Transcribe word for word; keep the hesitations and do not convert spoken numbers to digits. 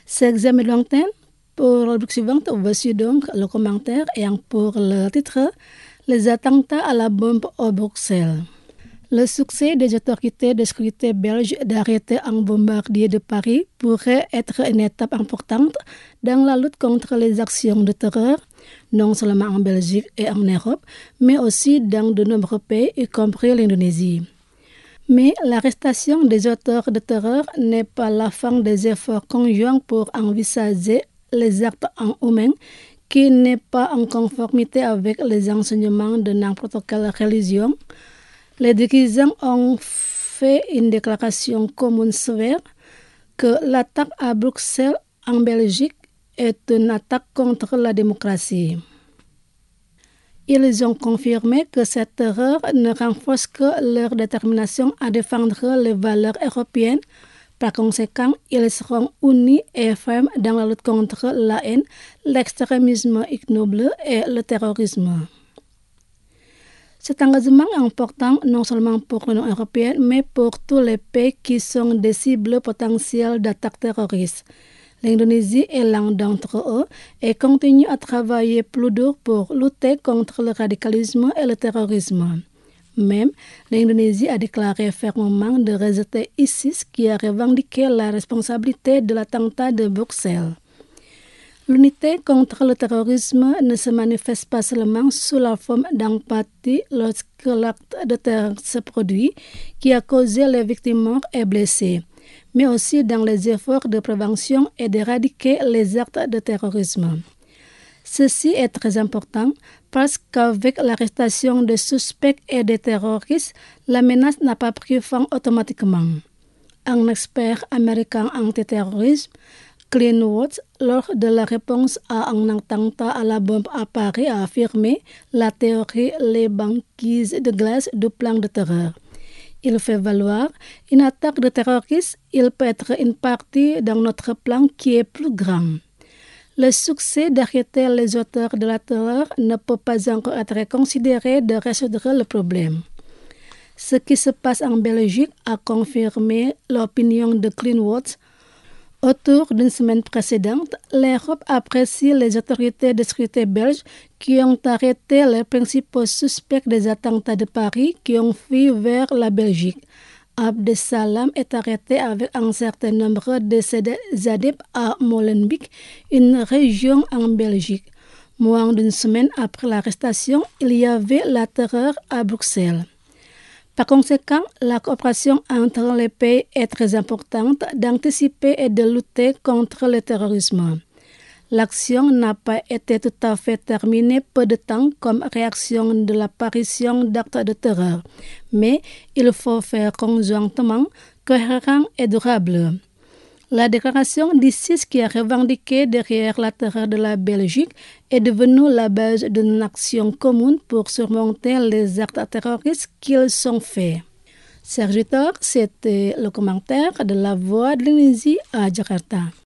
C'est Examen de l'antenne. Pour la rubrique suivante, voici donc le commentaire ayant pour le titre « Les attentats à la bombe au Bruxelles ». Le succès des autorités de sécurité belges d'arrêter un bombardier de Paris pourrait être une étape importante dans la lutte contre les actions de terreur, non seulement en Belgique et en Europe, mais aussi dans de nombreux pays, y compris l'Indonésie. Mais l'arrestation des auteurs de terreur n'est pas la fin des efforts conjoints pour envisager les actes en humains qui n'est pas en conformité avec les enseignements de n'importe quelle religion. Les dirigeants ont fait une déclaration commune sévère que l'attaque à Bruxelles, en Belgique, est une attaque contre la démocratie. Ils ont confirmé que cette terreur ne renforce que leur détermination à défendre les valeurs européennes. Par conséquent, ils seront unis et fermes dans la lutte contre la haine, l'extrémisme ignoble et le terrorisme. Cet engagement est important non seulement pour l'Union européenne, mais pour tous les pays qui sont des cibles potentielles d'attaques terroristes. L'Indonésie est l'un d'entre eux et continue à travailler plus dur pour lutter contre le radicalisme et le terrorisme. Même, l'Indonésie a déclaré fermement de rejeter ISIS qui a revendiqué la responsabilité de l'attentat de Bruxelles. L'unité contre le terrorisme ne se manifeste pas seulement sous la forme d'empathie lorsque l'acte de terreur se produit, qui a causé les victimes mortes et blessées, mais aussi dans les efforts de prévention et d'éradiquer les actes de terrorisme. Ceci est très important parce qu'avec l'arrestation des suspects et des terroristes, la menace n'a pas pris fin automatiquement. Un expert américain antiterrorisme, Glenn Watts, lors de la réponse à un attentat à la bombe à Paris, a affirmé la théorie les banquises de glace du plan de terreur. Il fait valoir une attaque de terroristes, il peut être une partie dans notre plan qui est plus grand. Le succès d'arrêter les auteurs de la terreur ne peut pas encore être considéré de résoudre le problème. Ce qui se passe en Belgique a confirmé l'opinion de Glenn Watts. Autour d'une semaine précédente, l'Europe apprécie les autorités de sécurité belges qui ont arrêté les principaux suspects des attentats de Paris qui ont fui vers la Belgique. Abdesalam est arrêté avec un certain nombre de ses adeptes à Molenbeek, une région en Belgique. Moins d'une semaine après l'arrestation, il y avait la terreur à Bruxelles. Par conséquent, la coopération entre les pays est très importante d'anticiper et de lutter contre le terrorisme. L'action n'a pas été tout à fait terminée peu de temps comme réaction de l'apparition d'actes de terreur, mais il faut faire conjointement, cohérent et durable. La déclaration d'ISIS qui a revendiqué derrière la terreur de la Belgique est devenue la base d'une action commune pour surmonter les actes terroristes qu'ils ont faits. Serge Tor, c'était le commentaire de La Voix de l'Indonésie à Jakarta.